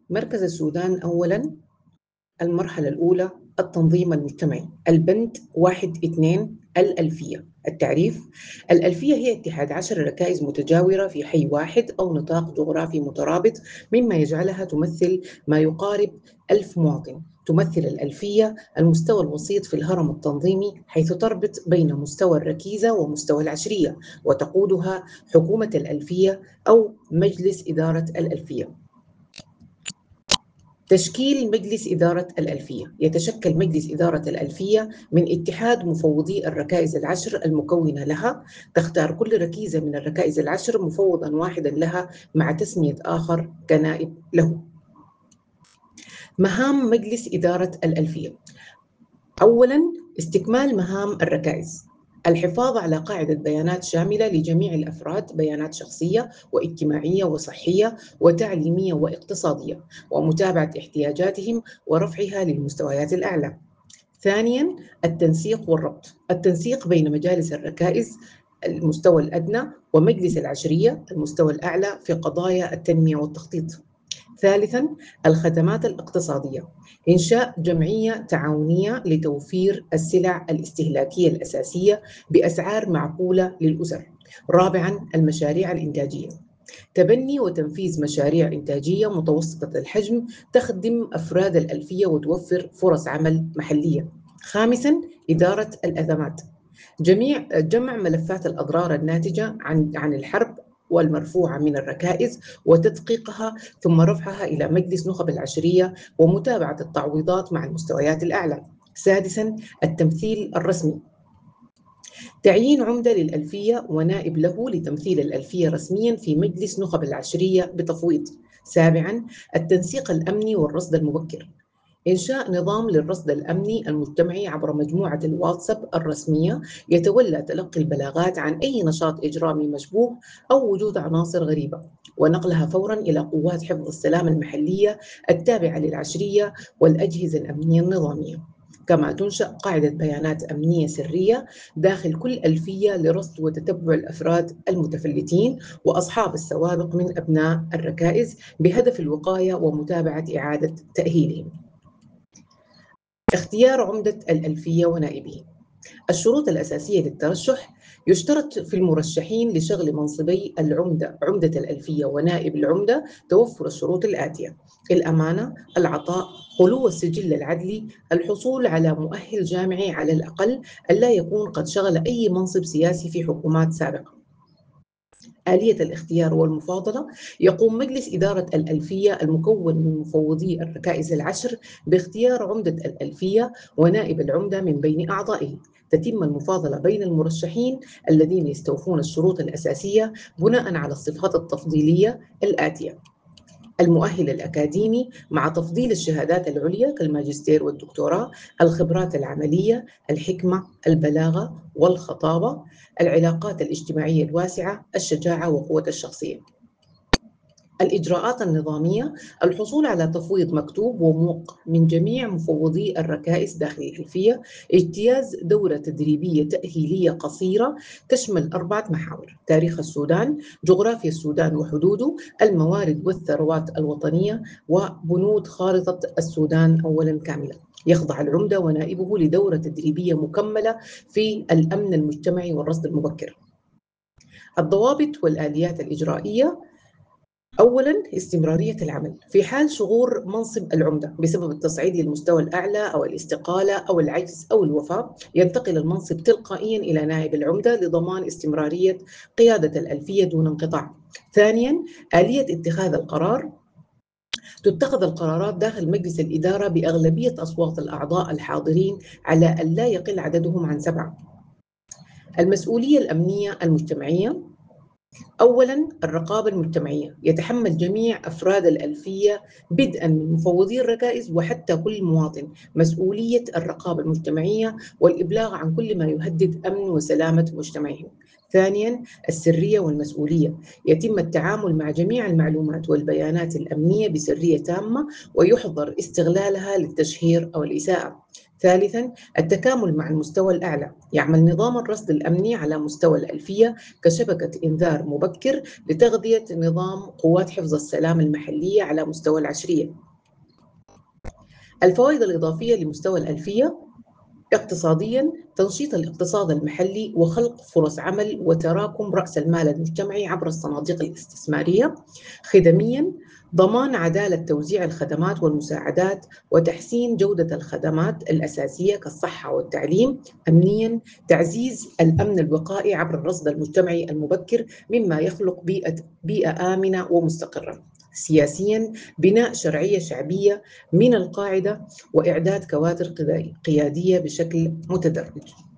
مركز السودان أولاً المرحلة الأولى التنظيم المجتمعي. البند 1-2 الألفية. التعريف: الألفية هي اتحاد 10 ركائز متجاورة في حي واحد أو نطاق جغرافي مترابط، مما يجعلها تمثل ما يقارب 1000 مواطن. تمثل الألفية المستوى الوسيط في الهرم التنظيمي، حيث تربط بين مستوى الركيزة ومستوى العشرية، وتقودها حكومة الألفية أو مجلس إدارة الألفية. تشكيل مجلس إدارة الألفية: يتشكل مجلس إدارة الألفية من اتحاد مفوضي الركائز العشر المكونة لها. تختار كل ركيزة من الركائز العشر مفوضاً واحداً لها مع تسمية آخر كنائب له. مهام مجلس إدارة الألفية: أولاً استكمال مهام الركائز، الحفاظ على قاعدة بيانات شاملة لجميع الأفراد، بيانات شخصية واجتماعية وصحية وتعليمية واقتصادية، ومتابعة احتياجاتهم ورفعها للمستويات الأعلى. ثانياً التنسيق والربط، التنسيق بين مجالس الركائز المستوى الأدنى ومجلس العشرية المستوى الأعلى في قضايا التنمية والتخطيط. ثالثاً الخدمات الاقتصادية، إنشاء جمعية تعاونية لتوفير السلع الاستهلاكية الأساسية بأسعار معقولة للأسر. رابعاً المشاريع الإنتاجية، تبني وتنفيذ مشاريع إنتاجية متوسطة الحجم تخدم أفراد الألفية وتوفر فرص عمل محلية. خامساً إدارة الأزمات، جمع ملفات الأضرار الناتجة عن الحرب والمرفوعة من الركائز وتدقيقها، ثم رفعها إلى مجلس نخب العشرية ومتابعة التعويضات مع المستويات الأعلى. سادساً التمثيل الرسمي، تعيين عمدة للألفية ونائب له لتمثيل الألفية رسمياً في مجلس نخب العشرية بتفويض. سابعاً التنسيق الأمني والرصد المبكر، إنشاء نظام للرصد الأمني المجتمعي عبر مجموعة الواتساب الرسمية يتولى تلقي البلاغات عن أي نشاط إجرامي مشبوه أو وجود عناصر غريبة، ونقلها فوراً إلى قوات حفظ السلام المحلية التابعة للعشرية والأجهزة الأمنية النظامية. كما تنشأ قاعدة بيانات أمنية سرية داخل كل ألفية لرصد وتتبع الأفراد المتفلتين وأصحاب السوابق من أبناء الركائز بهدف الوقاية ومتابعة إعادة تأهيلهم. اختيار عمدة الألفية ونائبه. الشروط الأساسية للترشح: يشترط في المرشحين لشغل منصبي عمدة الألفية ونائب العمدة توفر الشروط الآتية: الأمانة، العطاء، خلو السجل العدلي، الحصول على مؤهل جامعي على الأقل، ألا يكون قد شغل أي منصب سياسي في حكومات سابقة. آلية الاختيار والمفاضلة: يقوم مجلس إدارة الألفية المكون من مفوضي الركائز العشر باختيار عمدة الألفية ونائب العمدة من بين أعضائه. تتم المفاضلة بين المرشحين الذين يستوفون الشروط الأساسية بناء على الصفات التفضيلية الآتية: المؤهل الأكاديمي مع تفضيل الشهادات العليا كالماجستير والدكتوراه، الخبرات العملية، الحكمة، البلاغة والخطابة، العلاقات الاجتماعية الواسعة، الشجاعة وقوة الشخصية. الإجراءات النظامية: الحصول على تفويض مكتوب وموقع من جميع مفوضي الركائز داخل الألفية، اجتياز دورة تدريبية تأهيلية قصيرة تشمل 4 محاور: تاريخ السودان، جغرافيا السودان وحدوده، الموارد والثروات الوطنية، وبنود خارطة السودان أولاً كاملة. يخضع العمدة ونائبه لدورة تدريبية مكملة في الأمن المجتمعي والرصد المبكر. الضوابط والآليات الإجرائية: أولاً استمرارية العمل، في حال شغور منصب العمدة بسبب التصعيد للمستوى الأعلى أو الاستقالة أو العجز أو الوفاة، ينتقل المنصب تلقائياً إلى نائب العمدة لضمان استمرارية قيادة الألفية دون انقطاع. ثانياً آلية اتخاذ القرار: تتخذ القرارات داخل مجلس الإدارة بأغلبية أصوات الأعضاء الحاضرين على أن لا يقل عددهم عن 7. المسؤولية الأمنية المجتمعية: أولاً الرقابة المجتمعية، يتحمل جميع أفراد الألفية بدءاً من مفوضي الركائز وحتى كل مواطن مسؤولية الرقابة المجتمعية والإبلاغ عن كل ما يهدد أمن وسلامة مجتمعهم. ثانياً، السرية والمسؤولية. يتم التعامل مع جميع المعلومات والبيانات الأمنية بسرية تامة، ويحظر استغلالها للتشهير أو الإساءة. ثالثاً، التكامل مع المستوى الأعلى. يعمل نظام الرصد الأمني على مستوى الألفية كشبكة إنذار مبكر لتغذية نظام قوات حفظ السلام المحلية على مستوى العشرية. الفوائد الإضافية لمستوى الألفية: اقتصادياً، تنشيط الاقتصاد المحلي وخلق فرص عمل وتراكم رأس المال المجتمعي عبر الصناديق الاستثمارية. خدمياً، ضمان عدالة توزيع الخدمات والمساعدات وتحسين جودة الخدمات الأساسية كالصحة والتعليم. أمنياً، تعزيز الأمن الوقائي عبر الرصد المجتمعي المبكر مما يخلق بيئة آمنة ومستقرة. سياسياً، بناء شرعية شعبية من القاعدة وإعداد كوادر قيادية بشكل متدرج.